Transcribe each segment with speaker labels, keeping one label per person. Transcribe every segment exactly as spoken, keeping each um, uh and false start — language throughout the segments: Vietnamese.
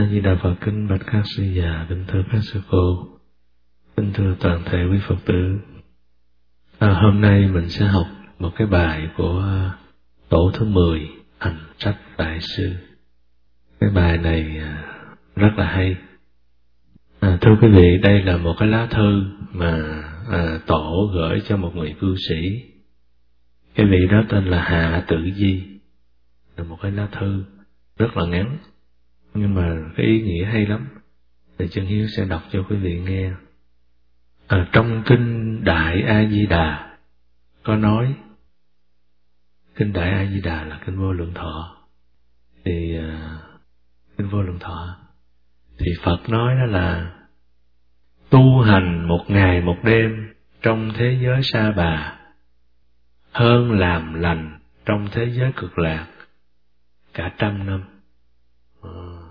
Speaker 1: A Di Đà Phật. Kính bạch các sư già, kính thưa các sư cô, kính thưa toàn thể quý Phật tử. À, hôm nay mình sẽ học một cái bài của tổ thứ mười hành sách đại sư. Cái bài này rất là hay. À, thưa quý vị, đây là một cái lá thư mà à, tổ gửi cho một người cư sĩ. Cái vị đó tên là Hạ Tử Di, là một cái lá thư rất là ngắn, nhưng mà cái ý nghĩa hay lắm. Thì Chân Hiếu sẽ đọc cho quý vị nghe. À, trong kinh Đại A Di Đà có nói, kinh Đại A Di Đà là kinh Vô Lượng Thọ. Thì à, kinh Vô Lượng Thọ thì Phật nói đó là tu hành một ngày một đêm trong thế giới sa bà hơn làm lành trong thế giới cực lạc cả trăm năm. À,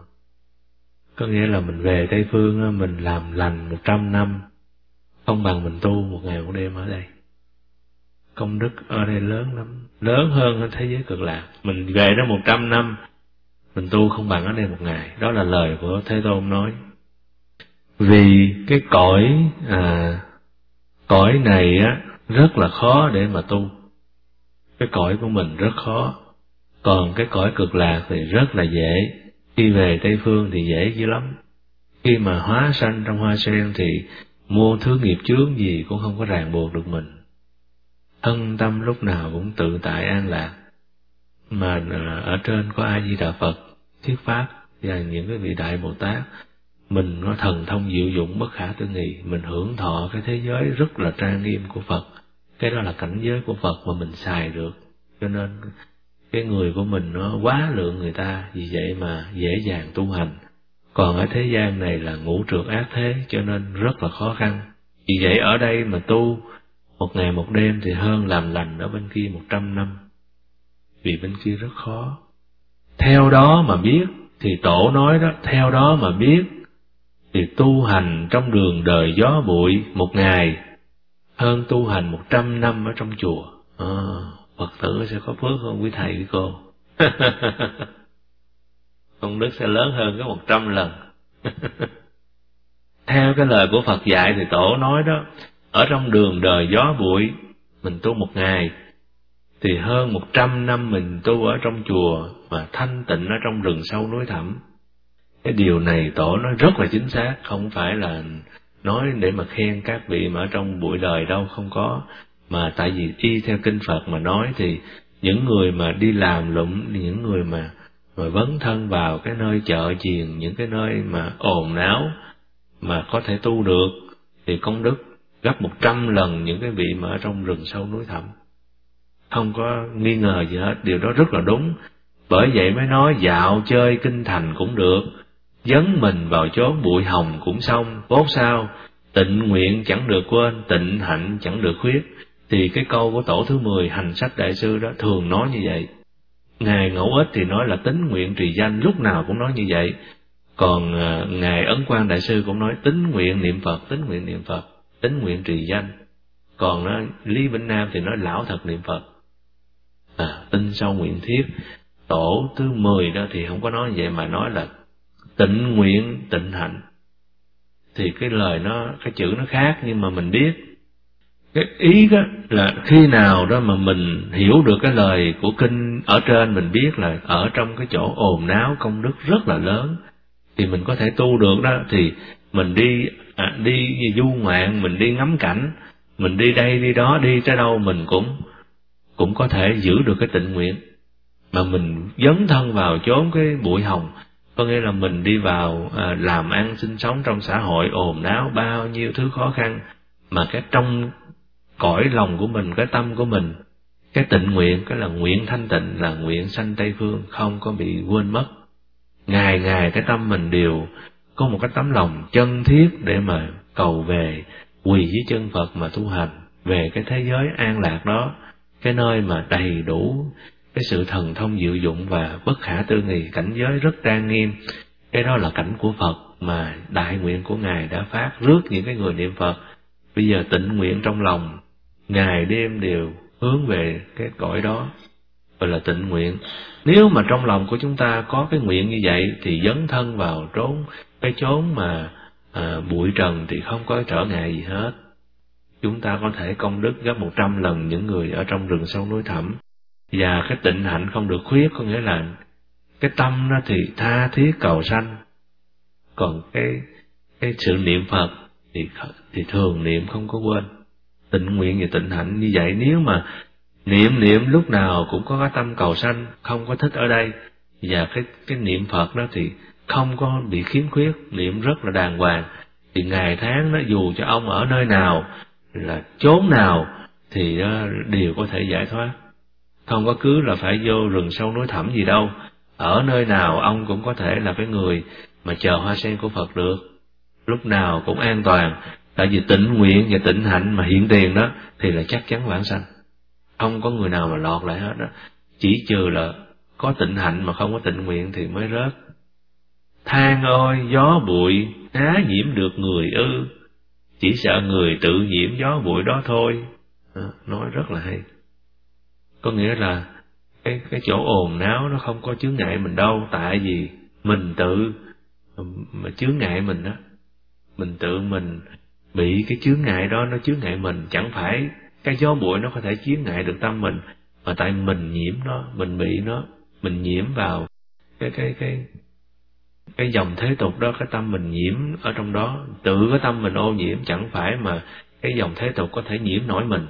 Speaker 1: có nghĩa là mình về Tây Phương mình làm lành một trăm năm không bằng mình tu một ngày một đêm ở đây. Công đức ở đây lớn lắm, lớn hơn ở thế giới cực lạc. Mình về đó một trăm năm mình tu không bằng ở đây một ngày. Đó là lời của Thế Tôn nói. Vì cái cõi à, cõi này á rất là khó để mà tu. Cái cõi của mình rất khó. Còn cái cõi cực lạc thì rất là dễ. Khi về Tây Phương thì dễ dữ lắm. Khi mà hóa sanh trong hoa sen thì muôn thứ nghiệp chướng gì cũng không có ràng buộc được mình. Thân tâm lúc nào cũng tự tại an lạc. Mà ở trên có A Di Đà Phật thuyết pháp và những cái vị đại Bồ Tát, mình có thần thông diệu dụng bất khả tư nghị, mình hưởng thọ cái thế giới rất là trang nghiêm của Phật. Cái đó là cảnh giới của Phật mà mình xài được. Cho nên cái người của mình nó quá lượng người ta, vì vậy mà dễ dàng tu hành. Còn ở thế gian này là ngũ trược ác thế, cho nên rất là khó khăn. Vì vậy ở đây mà tu một ngày một đêm thì hơn làm lành ở bên kia một trăm năm. Vì bên kia rất khó. Theo đó mà biết, thì tổ nói đó, theo đó mà biết, thì tu hành trong đường đời gió bụi một ngày hơn tu hành một trăm năm ở trong chùa. À, Phật tử sẽ có phước hơn quý thầy quý cô. Công đức sẽ lớn hơn cái một trăm lần. Theo cái lời của Phật dạy thì tổ nói đó, ở trong đường đời gió bụi mình tu một ngày thì hơn một trăm năm mình tu ở trong chùa mà thanh tịnh ở trong rừng sâu núi thẳm. Cái điều này tổ nói rất là chính xác, không phải là nói để mà khen các vị mà ở trong bụi đời đâu, không có. Mà tại vì y theo kinh Phật mà nói thì những người mà đi làm lụng, những người mà mà vấn thân vào cái nơi chợ chiền, những cái nơi mà ồn náo mà có thể tu được thì công đức gấp một trăm lần những cái vị mà ở trong rừng sâu núi thẳm. Không có nghi ngờ gì hết, điều đó rất là đúng. Bởi vậy mới nói dạo chơi kinh thành cũng được, dấn mình vào chốn bụi hồng cũng xong, cốt sao, tịnh nguyện chẳng được quên, tịnh hạnh chẳng được khuyết. Thì cái câu của tổ thứ mười hành sách đại sư đó thường nói như vậy. Ngài Ngẫu Ích thì nói là tín nguyện trì danh, lúc nào cũng nói như vậy. Còn à, Ngài Ấn Quang đại sư cũng nói tín nguyện niệm Phật, tín nguyện niệm Phật, tín nguyện trì danh. Còn đó, Lý Vĩnh Nam thì nói lão thật niệm Phật. À, tin sâu nguyện thiết. Tổ thứ mười đó thì không có nói như vậy, mà nói là tịnh nguyện tịnh hạnh. Thì cái lời nó, cái chữ nó khác, nhưng mà mình biết cái ý đó là khi nào đó mà mình hiểu được cái lời của kinh ở trên, mình biết là ở trong cái chỗ ồn náo công đức rất là lớn thì mình có thể tu được đó. Thì mình đi à, đi du ngoạn, mình đi ngắm cảnh, mình đi đây đi đó, đi tới đâu mình cũng cũng có thể giữ được cái tịnh nguyện. Mà mình dấn thân vào chốn cái bụi hồng, có nghĩa là mình đi vào à, làm ăn sinh sống trong xã hội ồn náo, bao nhiêu thứ khó khăn, mà cái trong cõi lòng của mình, cái tâm của mình, cái tịnh nguyện, cái là nguyện thanh tịnh, là nguyện sanh Tây Phương, không có bị quên mất. Ngày ngày cái tâm mình đều có một cái tấm lòng chân thiết để mà cầu về, quỳ dưới chân Phật mà tu hành, về cái thế giới an lạc đó, cái nơi mà đầy đủ cái sự thần thông diệu dụng và bất khả tư nghị, cảnh giới rất trang nghiêm. Cái đó là cảnh của Phật mà đại nguyện của Ngài đã phát rước những cái người niệm Phật. Bây giờ tịnh nguyện trong lòng, ngày đêm đều hướng về cái cõi đó. gọi là tịnh nguyện. Nếu mà trong lòng của chúng ta có cái nguyện như vậy thì dấn thân vào trốn cái chốn mà à, bụi trần thì không có trở ngại gì hết. Chúng ta có thể công đức gấp một trăm lần những người ở trong rừng sâu núi thẳm. Và cái tịnh hạnh không được khuyết, có nghĩa là cái tâm nó thì tha thiết cầu sanh, còn cái cái sự niệm Phật thì thì thường niệm không có quên. Tịnh nguyện và tịnh hạnh như vậy, nếu mà niệm niệm lúc nào cũng có cái tâm cầu sanh, không có thích ở đây, và cái cái niệm Phật đó thì không có bị khiếm khuyết, niệm rất là đàng hoàng, thì ngày tháng đó dù cho ông ở nơi nào, là chốn nào thì uh, đều có thể giải thoát. Không có cứ là phải vô rừng sâu núi thẳm gì đâu, ở nơi nào ông cũng có thể là cái người mà chờ hoa sen của Phật được, lúc nào cũng an toàn. Tại vì tịnh nguyện và tịnh hạnh mà hiện tiền đó thì là chắc chắn vãng sanh, không có người nào mà lọt lại hết đó. Chỉ trừ là có tịnh hạnh mà không có tịnh nguyện thì mới rớt. Than ôi gió bụi há nhiễm được người ư, chỉ sợ người tự nhiễm gió bụi đó thôi. À, nói rất là hay. Có nghĩa là cái cái chỗ ồn náo nó không có chướng ngại mình đâu, tại vì mình tự mà chướng ngại mình đó, mình tự mình bị cái chướng ngại đó nó chướng ngại mình. Chẳng phải cái gió bụi nó có thể chướng ngại được tâm mình, mà tại mình nhiễm nó, mình bị nó, mình nhiễm vào cái cái cái cái dòng thế tục đó, cái tâm mình nhiễm ở trong đó, tự cái tâm mình ô nhiễm, chẳng phải mà cái dòng thế tục có thể nhiễm nổi mình.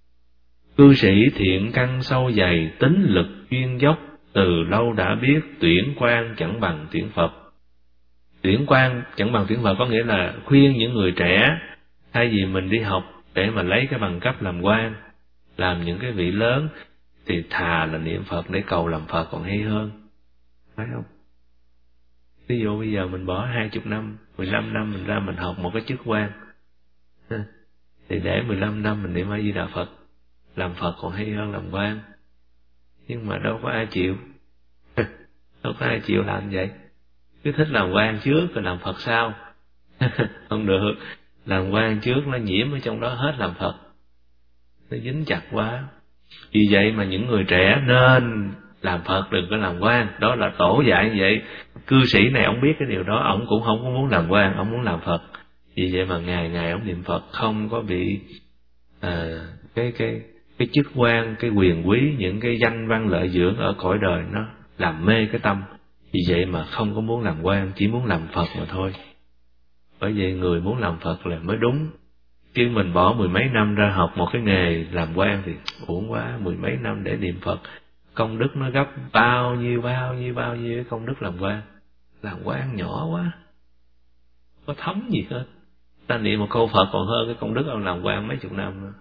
Speaker 1: Cư sĩ thiện căn sâu dày, tính lực chuyên dốc, từ lâu đã biết tuyển quan chẳng bằng tuyển Phật. Tuyển quan chẳng bằng tuyển Phật có nghĩa là khuyên những người trẻ, thay vì mình đi học để mà lấy cái bằng cấp làm quan, làm những cái vị lớn, thì thà là niệm Phật để cầu làm Phật còn hay hơn, phải không? Ví dụ bây giờ mình bỏ hai chục năm, mười lăm năm mình ra mình học một cái chức quan, thì để mười lăm năm mình niệm A Di Đà Phật, làm Phật còn hay hơn làm quan. Nhưng mà đâu có ai chịu, đâu có ai chịu làm vậy. Cứ thích làm quan trước rồi làm Phật sau. Không được, làm quan trước nó nhiễm ở trong đó hết làm Phật, nó dính chặt quá. Vì vậy mà những người trẻ nên làm Phật, đừng có làm quan. Đó là tổ dạy như vậy. Cư sĩ này ông biết cái điều đó, ông cũng không có muốn làm quan, ông muốn làm Phật. Vì vậy mà ngày ngày ông niệm Phật, không có bị à, cái cái cái chức quan, cái quyền quý, những cái danh văn lợi dưỡng ở cõi đời nó làm mê cái tâm. Vì vậy mà không có muốn làm quan, chỉ muốn làm Phật mà thôi. Bởi vậy người muốn làm Phật là mới đúng. Chứ mình bỏ mười mấy năm ra học một cái nghề làm quan thì uổng quá. Mười mấy năm để niệm Phật, công đức nó gấp bao nhiêu bao nhiêu bao nhiêu công đức làm quan. Làm quan nhỏ quá, có thấm gì hết. Ta niệm một câu Phật còn hơn cái công đức ông làm quan mấy chục năm nữa.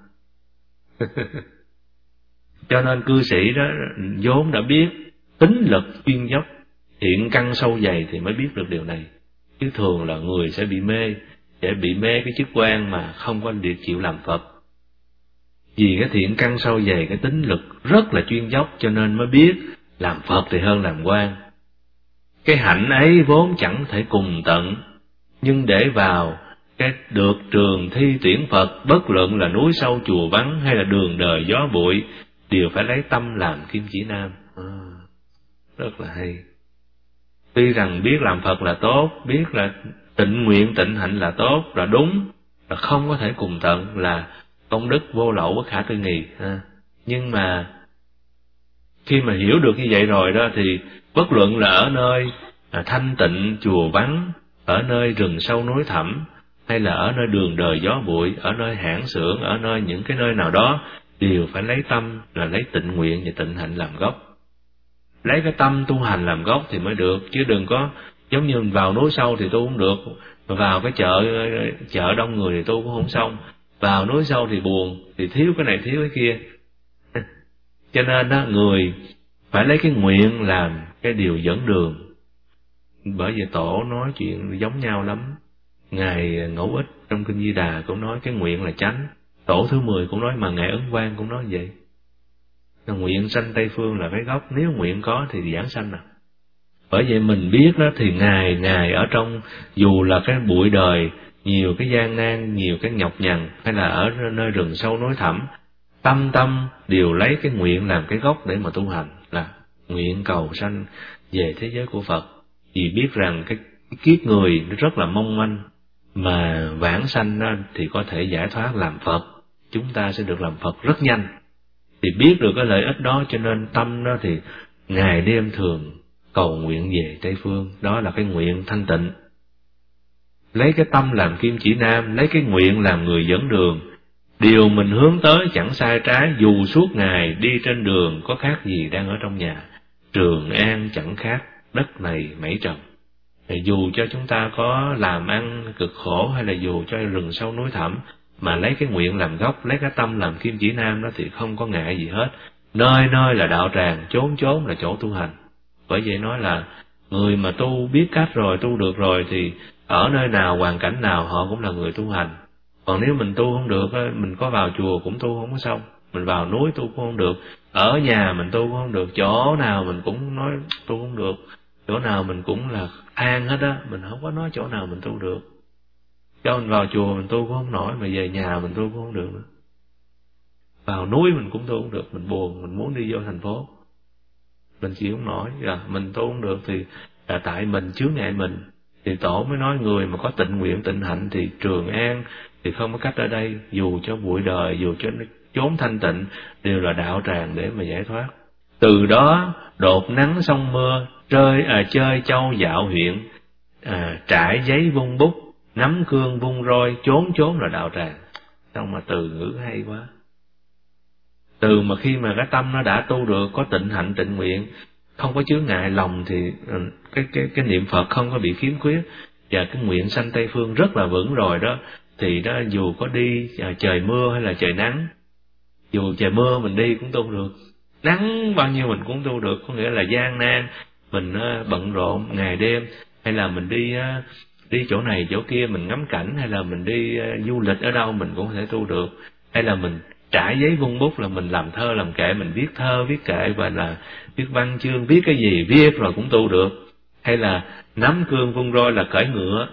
Speaker 1: Cho nên cư sĩ đó vốn đã biết tính lực chuyên dốc, thiện căn sâu dày thì mới biết được điều này. Chứ thường là người sẽ bị mê, sẽ bị mê cái chức quan mà không có được chịu làm Phật. Vì cái thiện căn sâu dày, cái tính lực rất là chuyên dốc, cho nên mới biết làm Phật thì hơn làm quan. Cái hạnh ấy vốn chẳng thể cùng tận, nhưng để vào cái được trường thi tuyển Phật, bất luận là núi sâu chùa vắng hay là đường đời gió bụi, đều phải lấy tâm làm kim chỉ nam. À, rất là hay. Tuy rằng biết làm Phật là tốt, biết là tịnh nguyện tịnh hạnh là tốt, là đúng, là không có thể cùng tận, là công đức vô lậu bất khả tư nghì. À, nhưng mà khi mà hiểu được như vậy rồi đó, thì bất luận là ở nơi à, thanh tịnh chùa vắng, ở nơi rừng sâu núi thẳm, hay là ở nơi đường đời gió bụi, ở nơi hãng xưởng, ở nơi những cái nơi nào đó, đều phải lấy tâm là lấy tịnh nguyện và tịnh hạnh làm gốc. Lấy cái tâm tu hành làm gốc thì mới được, chứ đừng có giống như vào núi sâu thì tu không được, mà vào cái chợ chợ đông người thì tu cũng không xong. Vào núi sâu thì buồn, thì thiếu cái này thiếu cái kia. Cho nên đó, người phải lấy cái nguyện làm cái điều dẫn đường. Bởi vì tổ nói chuyện giống nhau lắm. Ngài Ngẫu Ích trong Kinh Di Đà cũng nói cái nguyện là chánh. Tổ thứ mười cũng nói, mà Ngài Ấn Quang cũng nói vậy. Nguyện sanh Tây Phương là cái gốc, nếu nguyện có thì giảng sanh à. Bởi vậy mình biết đó, thì ngày ngày ở trong, dù là cái bụi đời, nhiều cái gian nan, nhiều cái nhọc nhằn, hay là ở nơi rừng sâu núi thẳm, tâm tâm đều lấy cái nguyện làm cái gốc để mà tu hành, nguyện cầu sanh về thế giới của Phật, vì biết rằng cái kiếp người nó rất là mong manh, mà vãng sanh đó thì có thể giải thoát làm Phật, chúng ta sẽ được làm Phật rất nhanh. Thì biết được cái lợi ích đó, cho nên tâm đó thì ngày đêm thường cầu nguyện về Tây Phương, đó là cái nguyện thanh tịnh. Lấy cái tâm làm kim chỉ nam, lấy cái nguyện làm người dẫn đường. Điều mình hướng tới chẳng sai trái, dù suốt ngày đi trên đường có khác gì đang ở trong nhà. Trường an chẳng khác đất này mảy trần. Thì dù cho chúng ta có làm ăn cực khổ, hay là dù cho rừng sâu núi thẳm, mà lấy cái nguyện làm gốc, lấy cái tâm làm kim chỉ nam đó thì không có ngại gì hết. Nơi nơi là đạo tràng, chốn chốn là chỗ tu hành. Bởi vậy nói là người mà tu biết cách rồi, tu được rồi thì ở nơi nào, hoàn cảnh nào họ cũng là người tu hành. Còn nếu mình tu không được, mình có vào chùa cũng tu không có xong, mình vào núi tu cũng không được, ở nhà mình tu cũng không được, chỗ nào mình cũng nói tu không được, chỗ nào mình cũng là an hết á, mình không có nói chỗ nào mình tu được. Cho mình vào chùa mình tu cũng không nổi, mà về nhà mình tu cũng không được nữa. Vào núi mình cũng tu không được, mình buồn, mình muốn đi vô thành phố, mình chịu không nổi, à, mình tu không được thì là tại mình chướng ngại mình. Thì Tổ mới nói người mà có tịnh nguyện tịnh hạnh thì trường an, thì không có cách ở đây, dù cho bụi đời, dù cho chốn thanh tịnh, đều là đạo tràng để mà giải thoát. Từ đó đột nắng sông mưa, chơi à, chơi châu dạo huyện, à, trải giấy vung bút, nắm cương vung roi, chốn chốn là đạo tràng. Sao mà từ ngữ hay quá. Từ mà khi mà cái tâm nó đã tu được, có tịnh hạnh tịnh nguyện, không có chướng ngại lòng, thì cái cái cái niệm Phật không có bị khiếm khuyết, và cái nguyện sanh Tây Phương rất là vững rồi đó. Thì đó, dù có đi à, trời mưa hay là trời nắng, dù trời mưa mình đi cũng tu được, nắng bao nhiêu mình cũng tu được. Có nghĩa là gian nan, mình uh, bận rộn ngày đêm, hay là mình đi uh, đi chỗ này chỗ kia mình ngắm cảnh, hay là mình đi uh, du lịch ở đâu mình cũng có thể tu được. Hay là mình trải giấy vung bút là mình làm thơ làm kệ, mình viết thơ viết kệ, và là viết văn chương, viết cái gì viết rồi cũng tu được. Hay là nắm cương vung roi là cởi ngựa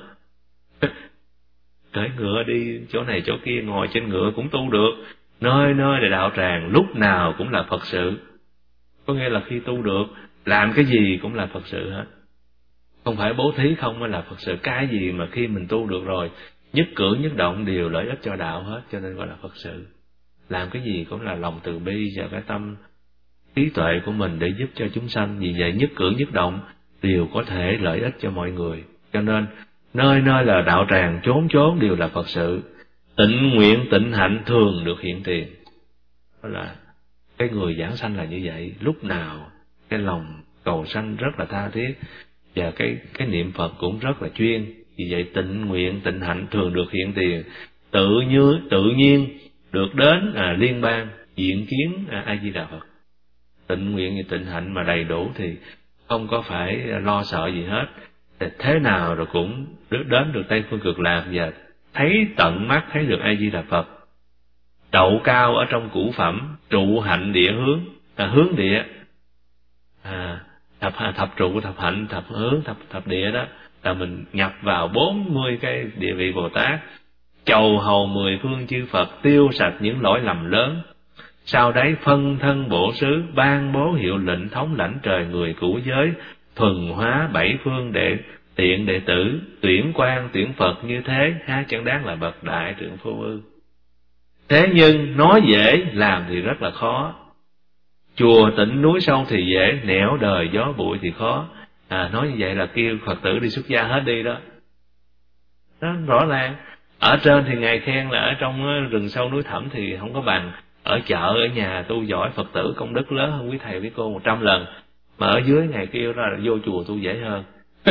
Speaker 1: cởi ngựa đi chỗ này chỗ kia, ngồi trên ngựa cũng tu được. Nơi nơi là đạo tràng, lúc nào cũng là Phật sự. Có nghĩa là khi tu được, làm cái gì cũng là Phật sự hết. Không phải bố thí không mới là Phật sự, cái gì mà khi mình tu được rồi, nhất cử nhất động đều lợi ích cho đạo hết, cho nên gọi là Phật sự. Làm cái gì cũng là lòng từ bi và cái tâm trí tuệ của mình để giúp cho chúng sanh. Vì vậy nhất cử nhất động đều có thể lợi ích cho mọi người. Cho nên nơi nơi là đạo tràng, chốn chốn đều là Phật sự. Tịnh nguyện tịnh hạnh thường được hiện tiền. Đó là cái người giảng sanh là như vậy, lúc nào cái lòng cầu sanh rất là tha thiết, và cái cái niệm Phật cũng rất là chuyên. Vì vậy tịnh nguyện tịnh hạnh thường được hiện tiền, tự như tự nhiên được đến à, liên bang diện kiến à, A Di Đà Phật. Tịnh nguyện và tịnh hạnh mà đầy đủ thì không có phải lo sợ gì hết. Thì thế nào rồi cũng đến được Tây Phương Cực Lạc, và thấy tận mắt thấy được A Di Đà Phật. Đậu cao ở trong cũ phẩm, trụ hạnh địa hướng, à, hướng địa, à, thập thập trụ thập hạnh thập hướng thập thập địa đó, là mình nhập vào bốn mươi cái địa vị Bồ Tát, chầu hầu mười phương chư Phật, tiêu sạch những lỗi lầm lớn. Sau đấy phân thân bổ xứ, ban bố hiệu lệnh thống lãnh trời người cũ giới, thuần hóa bảy phương đệ tiện đệ tử, tuyển quan tuyển Phật như thế, há chẳng đáng là bậc đại trượng phu ư? Thế nhưng nói dễ, làm thì rất là khó. Chùa tịnh núi sâu thì dễ, nẻo đời gió bụi thì khó. À, nói như vậy là kêu Phật tử đi xuất gia hết đi đó. Đó rõ ràng. Ở trên thì Ngài khen là ở trong rừng sâu núi thẳm thì không có bằng. Ở chợ, ở nhà tu giỏi, Phật tử công đức lớn hơn quý thầy quý cô một trăm lần. Mà ở dưới Ngài kêu ra là vô chùa tu dễ hơn.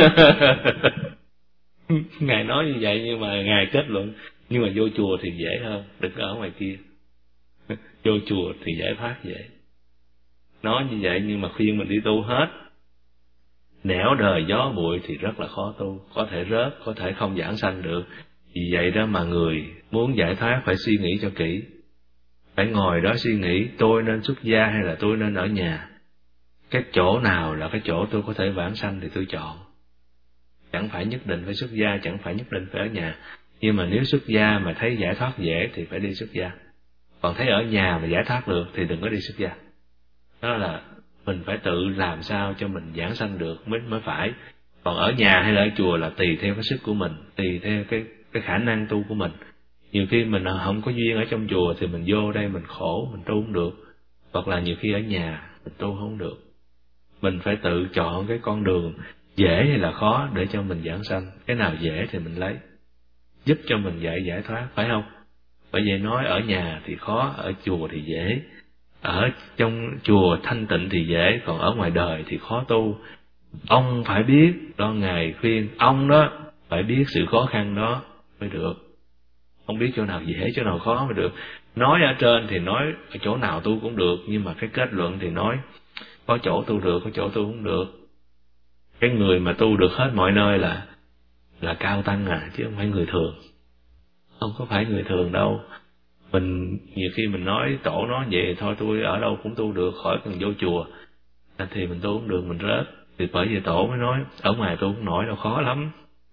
Speaker 1: Ngài nói như vậy, nhưng mà Ngài kết luận, nhưng mà vô chùa thì dễ hơn, đừng ở ngoài kia. Vô chùa thì giải thoát dễ. Nói như vậy nhưng mà khuyên mình đi tu hết. Nẻo đời gió bụi thì rất là khó tu, có thể rớt, có thể không giảng sanh được. Vì vậy đó mà người muốn giải thoát phải suy nghĩ cho kỹ. Phải ngồi đó suy nghĩ, tôi nên xuất gia hay là tôi nên ở nhà? Cái chỗ nào là cái chỗ tôi có thể vãng sanh thì tôi chọn. Chẳng phải nhất định phải xuất gia, chẳng phải nhất định phải ở nhà. Nhưng mà nếu xuất gia mà thấy giải thoát dễ thì phải đi xuất gia. Còn thấy ở nhà mà giải thoát được thì đừng có đi xuất gia. Đó là mình phải tự làm sao cho mình giảng sanh được mới mới phải. Còn ở nhà hay là ở chùa là tùy theo cái sức của mình, tùy theo cái cái khả năng tu của mình. Nhiều khi mình không có duyên ở trong chùa thì mình vô đây mình khổ, mình tu không được. Hoặc là nhiều khi ở nhà mình tu không được. Mình phải tự chọn cái con đường dễ hay là khó để cho mình giảng sanh. Cái nào dễ thì mình lấy, giúp cho mình giải giải thoát, phải không? Bởi vậy nói ở nhà thì khó, ở chùa thì dễ. Ở trong chùa thanh tịnh thì dễ, còn ở ngoài đời thì khó tu. Ông phải biết, đó Ngài khuyên, ông đó phải biết sự khó khăn đó mới được. Không biết chỗ nào dễ, chỗ nào khó mới được. Nói ở trên thì nói ở chỗ nào tu cũng được, nhưng mà cái kết luận thì nói có chỗ tu được, có chỗ tu không được. Cái người mà tu được hết mọi nơi là là cao tăng à, chứ không phải người thường. Không có phải người thường đâu. Mình nhiều khi mình nói tổ nó vậy thôi, tôi ở đâu cũng tu được, khỏi cần vô chùa. Thì mình tu cũng được, mình rớt. Thì bởi vì tổ mới nói ở ngoài tu cũng nổi đâu, khó lắm.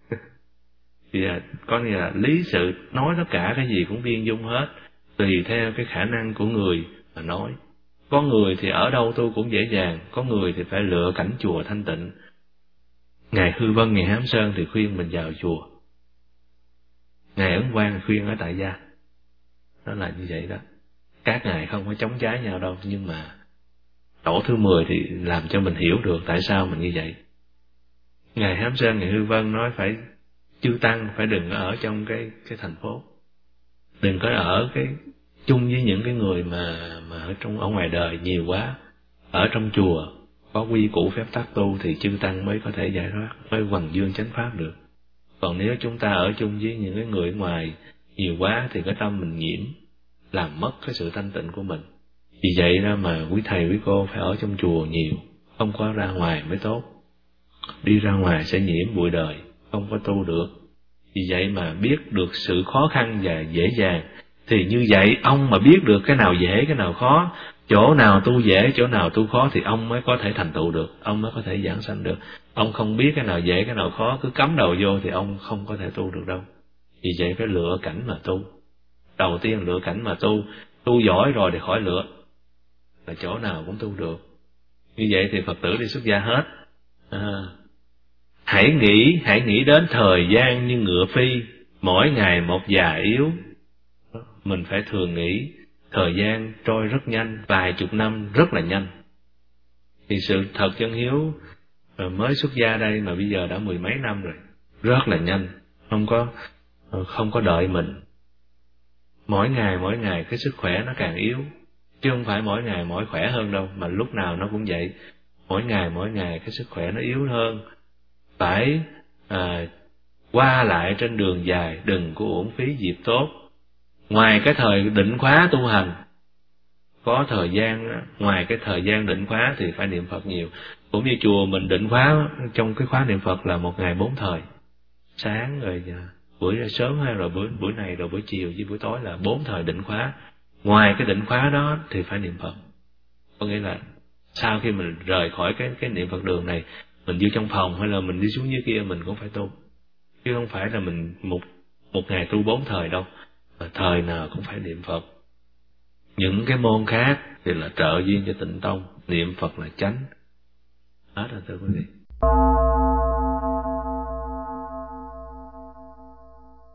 Speaker 1: Thì có nghĩa là lý sự nói tất cả cái gì cũng viên dung hết, tùy theo cái khả năng của người mà nói. Có người thì ở đâu tu cũng dễ dàng, có người thì phải lựa cảnh chùa thanh tịnh. Ngài Hư Vân, Ngài Hám Sơn thì khuyên mình vào chùa, Ngài Ấn Quang khuyên ở tại gia. Nó là như vậy đó. Các ngài không có chống trái nhau đâu, nhưng mà tổ thứ mười thì làm cho mình hiểu được tại sao mình như vậy. Ngài Hám Sơn, Ngài Hư Vân nói phải chư tăng phải đừng ở trong cái cái thành phố, đừng có ở cái chung với những cái người mà mà ở trong ở ngoài đời nhiều quá. Ở trong chùa có quy củ phép tắc tu thì chư tăng mới có thể giải thoát, mới hoằng dương chánh pháp được. Còn nếu chúng ta ở chung với những cái người ngoài nhiều quá thì cái tâm mình nhiễm, làm mất cái sự thanh tịnh của mình. Vì vậy đó mà quý thầy quý cô phải ở trong chùa nhiều, không có ra ngoài mới tốt. Đi ra ngoài sẽ nhiễm bụi đời, không có tu được. Vì vậy mà biết được sự khó khăn và dễ dàng, thì như vậy ông mà biết được cái nào dễ cái nào khó, chỗ nào tu dễ chỗ nào tu khó, thì ông mới có thể thành tựu được, ông mới có thể giảng sanh được. Ông không biết cái nào dễ cái nào khó, cứ cắm đầu vô thì ông không có thể tu được đâu. Vì vậy phải lựa cảnh mà tu. Đầu tiên lựa cảnh mà tu, tu giỏi rồi thì khỏi lựa, là chỗ nào cũng tu được. Như vậy thì Phật tử đi xuất gia hết. À, hãy nghĩ, hãy nghĩ đến thời gian như ngựa phi, mỗi ngày một già yếu. Mình phải thường nghĩ thời gian trôi rất nhanh, vài chục năm rất là nhanh. Thì sự thật chân hiếu mới xuất gia đây mà bây giờ đã mười mấy năm rồi, rất là nhanh, không có không có đợi mình. Mỗi ngày mỗi ngày cái sức khỏe nó càng yếu, chứ không phải mỗi ngày mỗi khỏe hơn đâu, mà lúc nào nó cũng vậy. Mỗi ngày mỗi ngày cái sức khỏe nó yếu hơn. Phải à, qua lại trên đường dài, đừng có uổng phí dịp tốt. Ngoài cái thời định khóa tu hành, có thời gian, ngoài cái thời gian định khóa thì phải niệm Phật nhiều. Cũng như chùa mình định khóa, trong cái khóa niệm Phật là một ngày bốn thời. Sáng rồi buổi sớm hay rồi buổi buổi này rồi buổi chiều với buổi tối là bốn thời định khóa. Ngoài cái định khóa đó thì phải niệm Phật. Có nghĩa là sau khi mình rời khỏi cái cái niệm Phật đường này, mình vô trong phòng hay là mình đi xuống dưới kia mình cũng phải tu. Chứ không phải là mình một một ngày tu bốn thời đâu, mà thời nào cũng phải niệm Phật. Những cái môn khác thì là trợ duyên cho tịnh tông, niệm Phật là chánh. Hết rồi thưa quý vị.